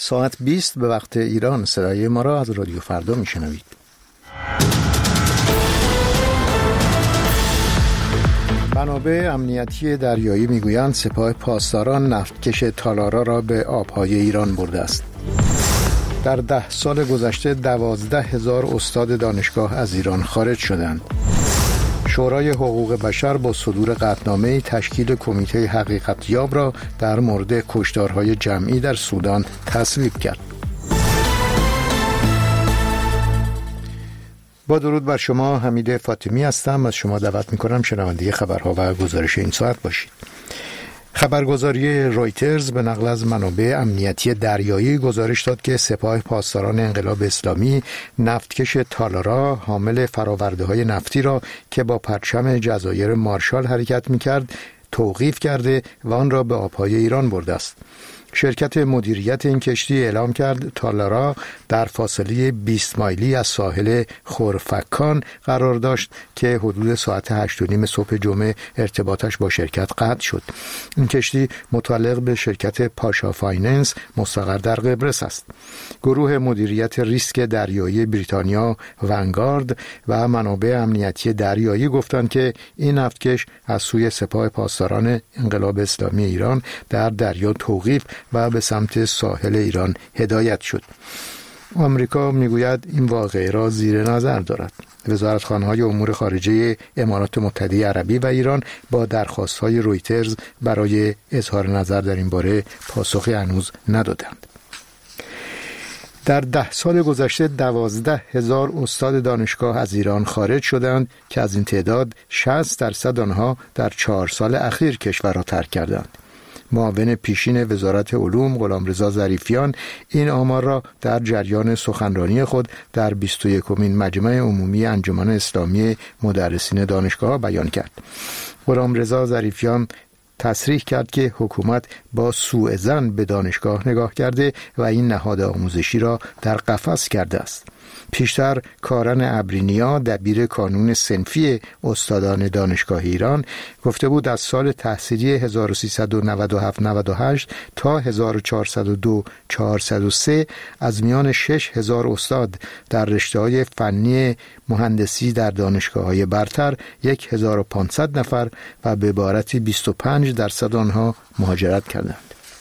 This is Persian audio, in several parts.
ساعت 20 به وقت ایران صدای ما را از رادیو فردا میشنوید. منابع امنیتی دریایی میگویند سپاه پاسداران نفتکش تالارا را به آبهای ایران برده است. در 10 سال گذشته 12,000 استاد دانشگاه از ایران خارج شدند. شورای حقوق بشر با صدور قطعنامه تشکیل کمیته حقیقتیاب را در مورد کشتارهای جمعی در سودان تصویب کرد. با درود بر شما، حمید فاطمی هستم. از شما دعوت می‌کنم شنونده خبرها و گزارش این ساعت باشید. خبرگزاری رویترز به نقل از منابع امنیتی دریایی گزارش داد که سپاه پاسداران انقلاب اسلامی نفتکش تالارا حامل فرآورده‌های نفتی را که با پرچم جزایر مارشال حرکت می‌کرد توقیف کرده و آن را به آبهای ایران برده است. شرکت مدیریت این کشتی اعلام کرد تالارا در فاصله 20 مایلی از ساحل خورفکان قرار داشت که حدود ساعت 8:30 صبح جمعه ارتباطش با شرکت قطع شد. این کشتی متعلق به شرکت پاشا فایننس مستقر در قبرس است. گروه مدیریت ریسک دریایی بریتانیا ونگارد و منابع امنیتی دریایی گفتند که این نفتکش از سوی سپاه پاسداران انقلاب اسلامی ایران در دریا توقیف و به سمت ساحل ایران هدایت شد. آمریکا میگوید این واقعه را زیر نظر دارد. وزارتخانه‌های امور خارجه امارات متحده عربی و ایران با درخواست‌های رویترز برای اظهار نظر در این باره پاسخی هنوز ندادند. در 10 سال گذشته 12,000 استاد دانشگاه از ایران خارج شدند که از این تعداد 60% آنها در 4 سال اخیر کشور را ترک کردند. معاون پیشین وزارت علوم غلامرضا ظریفیان این آمار را در جریان سخنرانی خود در 21مین مجمع عمومی انجمن اسلامی مدرسین دانشگاه بیان کرد. غلامرضا ظریفیان تصریح کرد که حکومت با سوء ظن به دانشگاه نگاه کرده و این نهاد آموزشی را در قفس کرده است. پیشتر کارن ابرینیا دبیر کانون صنفی استادان دانشگاه ایران گفته بود از سال تحصیلی 1397-98 تا 1402-403 از میان 6,000 استاد در رشته‌های فنی مهندسی در دانشگاه‌های برتر 1,500 نفر و به عبارتی 25% آنها مهاجرت کردند.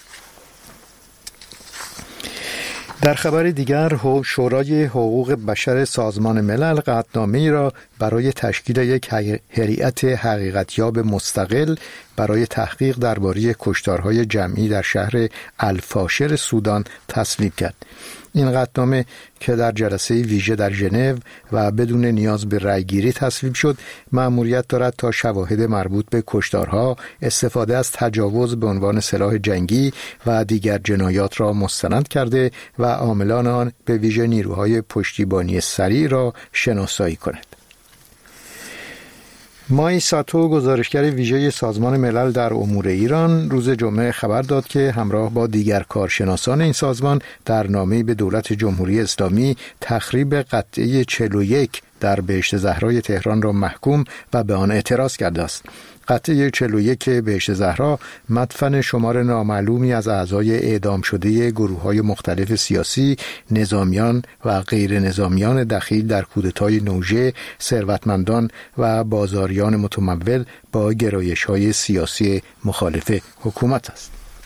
در خبر دیگر، شورای حقوق بشر سازمان ملل قطعنامه‌ای را برای تشکیل یک هیئت حقیقتیاب مستقل برای تحقیق درباره کشتارهای جمعی در شهر الفاشر سودان تصویب کرد. این قطعنامه که در جلسه ویژه در ژنو و بدون نیاز به رأیگیری تصویب شد، مأموریت دارد تا شواهد مربوط به کشتارها، استفاده از تجاوز به عنوان سلاح جنگی و دیگر جنایات را مستند کرده و عاملان آن به ویژه نیروهای پشتیبانی سریع را شناسایی کند. مای ساتو گزارشگر ویژه سازمان ملل در امور ایران روز جمعه خبر داد که همراه با دیگر کارشناسان این سازمان در نامه‌ای به دولت جمهوری اسلامی تخریب قطعه 41 در بهشت زهرای تهران را محکوم و به آن اعتراض کرده است. قطعه 41 بهشت زهرا مدفن شمار نامعلومی از اعضای اعدام شده گروه‌های مختلف سیاسی، نظامیان و غیر نظامیان دخیل در کودتای نوژه، ثروتمندان و بازاریان متمول با گرایش‌های سیاسی مخالف حکومت است.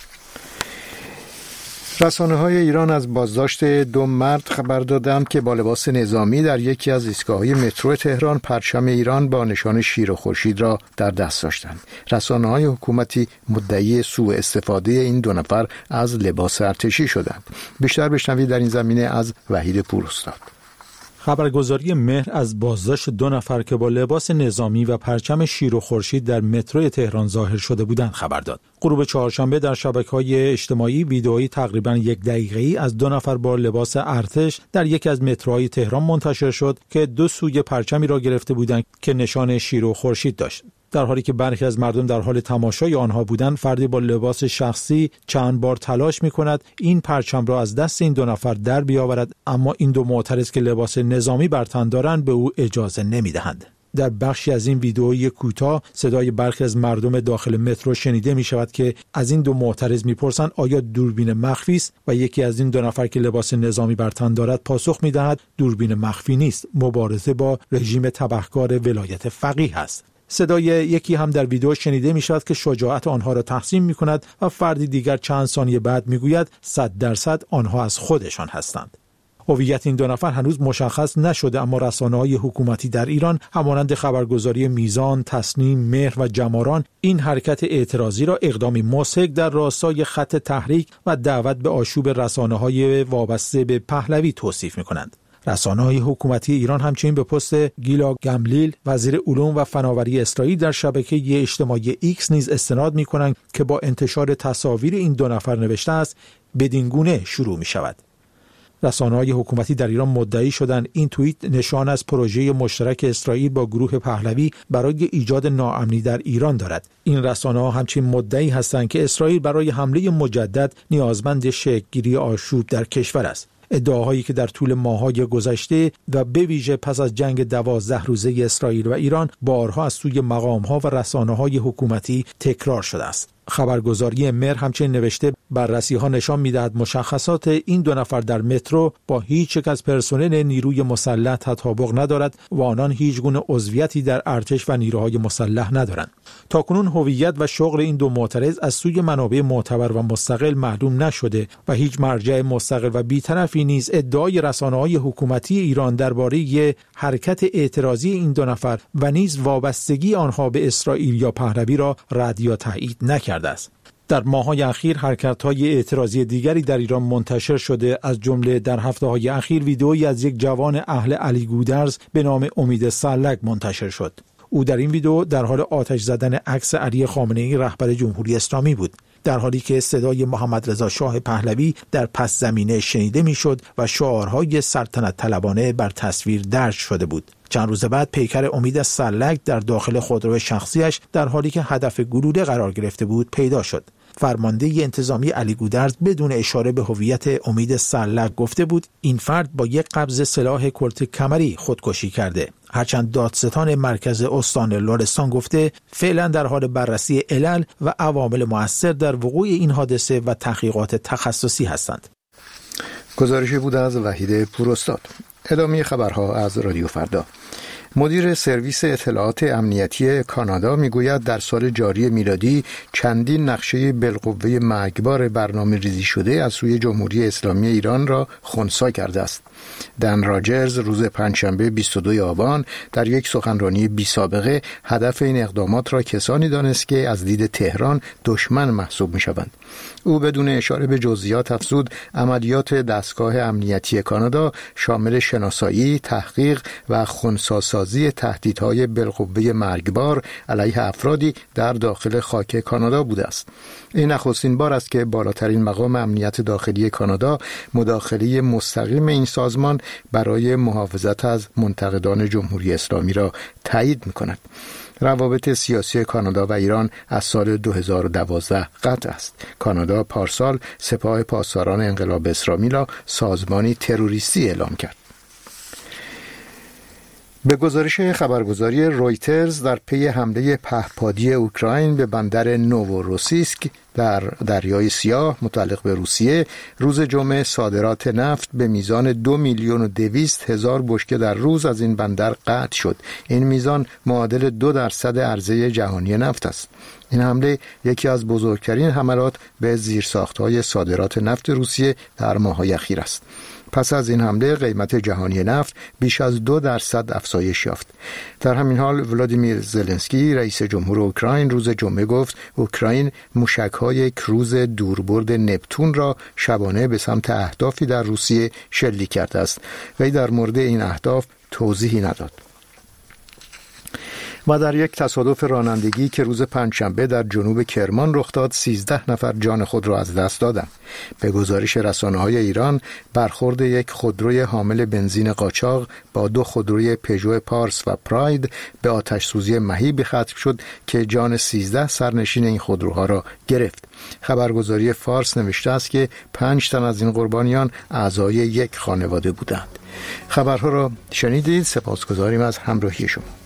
رسانه‌های ایران از بازداشت 2 مرد خبر دادند که با لباس نظامی در یکی از ایستگاه‌های مترو تهران پرچم ایران با نشان شیر و خورشید را در دست داشتند. رسانه‌های حکومتی مدعی سوء استفاده این 2 نفر از لباس ارتشی شدند. بیشتر بشنوید در این زمینه از وحید پوراستاد. خبرگزاری مهر از بازداشت 2 نفر که با لباس نظامی و پرچم شیر و خورشید در مترو تهران ظاهر شده بودند خبر داد. غروب چهارشنبه در شبکه‌های اجتماعی ویدئویی تقریباً 1 دقیقه‌ای از 2 نفر با لباس ارتش در یکی از متروهای تهران منتشر شد که 2 سوی پرچمی را گرفته بودند که نشان شیر و خورشید داشت. در حالی که برخی از مردم در حال تماشای آنها بودند، فردی با لباس شخصی چند بار تلاش می‌کند این پرچم را از دست این 2 نفر در بیاورد، اما این 2 معترض که لباس نظامی بر تن دارند به او اجازه نمی‌دهند. در بخشی از این ویدئوی کوتاه صدای برخی از مردم داخل مترو شنیده می شود که از این دو معترض میپرسند آیا دوربین مخفی است و یکی از این دو نفر که لباس نظامی بر تن دارد پاسخ می‌دهد دوربین مخفی نیست، مبارزه با رژیم تبهکار ولایت فقیه است. صدای یکی هم در ویدیو شنیده می شود که شجاعت آنها را تحسین می کند و فردی دیگر چند ثانیه بعد می گوید 100% آنها از خودشان هستند. هویت این دو نفر هنوز مشخص نشده، اما رسانه‌های حکومتی در ایران همانند خبرگزاری میزان، تسنیم، مهر و جماران این حرکت اعتراضی را اقدامی مضحک در راستای خط تحریک و دعوت به آشوب رسانه‌های وابسته به پهلوی توصیف می‌کنند. رسانه‌های حکومتی ایران همچنین به پست گیلا گملیل وزیر علوم و فناوری اسرائیل در شبکه اجتماعی ایکس نیز استناد می‌کنند که با انتشار تصاویر این دو نفر نوشته است بدین گونه شروع می‌شود. رسانه‌های حکومتی در ایران مدعی شدند این توییت نشان از پروژه مشترک اسرائیل با گروه پهلوی برای ایجاد ناامنی در ایران دارد. این رسانه‌ها همچنین مدعی هستند که اسرائیل برای حمله مجدد نیازمند شکل‌گیری آشوب در کشور است. ادعاهایی که در طول ماه‌های گذشته و به ویژه پس از جنگ 12 روزه اسرائیل و ایران بارها از سوی مقام‌ها و رسانه‌های حکومتی تکرار شده است. خبرگزاری مهر همچنین نوشته بررسی‌ها نشان می‌دهد مشخصات این دو نفر در مترو با هیچ یک از پرسنل نیروی مسلح تطابق ندارد و آنان هیچ گونه عضویتی در ارتش و نیروهای مسلح ندارند. تاکنون هویت و شغل این دو معترض از سوی منابع معتبر و مستقل معلوم نشده و هیچ مرجع مستقل و بی‌طرفی نیز ادعای رسانه‌های حکومتی ایران درباره حرکت اعتراضی این دو نفر و نیز وابستگی آنها به اسرائیل یا پهلوی را رد یا تایید نکرده است. در ماه‌های اخیر حرکت‌های اعتراضی دیگری در ایران منتشر شده، از جمله در هفته‌های اخیر ویدئویی از یک جوان اهل علی گودرز به نام امید سرلک منتشر شد. او در این ویدئو در حال آتش زدن عکس علی خامنه‌ای رهبر جمهوری اسلامی بود، در حالی که صدای محمد رضا شاه پهلوی در پس زمینه شنیده میشد و شعارهای سلطنت طلبانه بر تصویر درج شده بود. چند روز بعد پیکر امید سرلک در داخل خودرو شخصیش در حالی که هدف گلوله قرار گرفته بود پیدا شد. فرمانده انتظامی علی گودرز بدون اشاره به هویت امید سرلک گفته بود این فرد با یک قبض سلاح کلت کمری خودکشی کرده. هرچند دادستان مرکز استان لرستان گفته فعلا در حال بررسی علل و عوامل مؤثر در وقوع این حادثه و تحقیقات تخصصی هستند. گزارشی بود از وحید پوراستاد. ادامه خبرها از رادیو فردا. مدیر سرویس اطلاعات امنیتی کانادا میگوید در سال جاری میلادی چندین نقشه بالقوه مرگبار برنامه ریزی شده از سوی جمهوری اسلامی ایران را خنثی کرده است. دن راجرز روز پنجشنبه 22 آبان در یک سخنرانی بی سابقه هدف این اقدامات را کسانی دانست که از دید تهران دشمن محسوب می شوند. او بدون اشاره به جزئیات افزود عملیات دستگاه امنیتی کانادا شامل شناسایی، تحقیق و خنثی‌سازی تهدیدهای بالقوه مرگبار علیه افرادی در داخل خاک کانادا بوده است. این نخستین بار است که بالاترین مقام امنیت داخلی کانادا مداخله مستقیم این سازمان برای محافظت از منتقدان جمهوری اسلامی را تایید می‌کند. روابط سیاسی کانادا و ایران از سال 2012 قطع است. کانادا پارسال سپاه پاسداران انقلاب اسلامی را سازمانی تروریستی اعلام کرد. به گزارش خبرگزاری رویترز در پی حمله پهپادی اوکراین به بندر نووروسیسک در دریای سیاه متعلق به روسیه روز جمعه صادرات نفت به میزان 2,200,000 بشکه در روز از این بندر قطع شد. این میزان معادل 2% عرضه جهانی نفت است. این حمله یکی از بزرگترین حملات به زیرساخت‌های صادرات نفت روسیه در ماه‌های اخیر است. پس از این حمله قیمت جهانی نفت بیش از 2% افزایش یافت. در همین حال ولادیمیر زلنسکی رئیس جمهور اوکراین روز جمعه گفت اوکراین موشک‌های کروز دوربرد نپتون را شبانه به سمت اهدافی در روسیه شلیک کرده است. وی در مورد این اهداف توضیحی نداد. و در یک تصادف رانندگی که روز پنجشنبه در جنوب کرمان رخ داد 13 نفر جان خود را از دست دادند. به گزارش رسانه‌های ایران برخورد یک خودروی حامل بنزین قاچاق با دو خودروی پژو پارس و پراید به آتش سوزی مهیبی ختم شد که جان 13 سرنشین این خودروها را گرفت. خبرگزاری فارس نوشته است که 5 تن از این قربانیان اعضای یک خانواده بودند. خبرها را شنیدید. سپاسگزاریم از همراهی شما.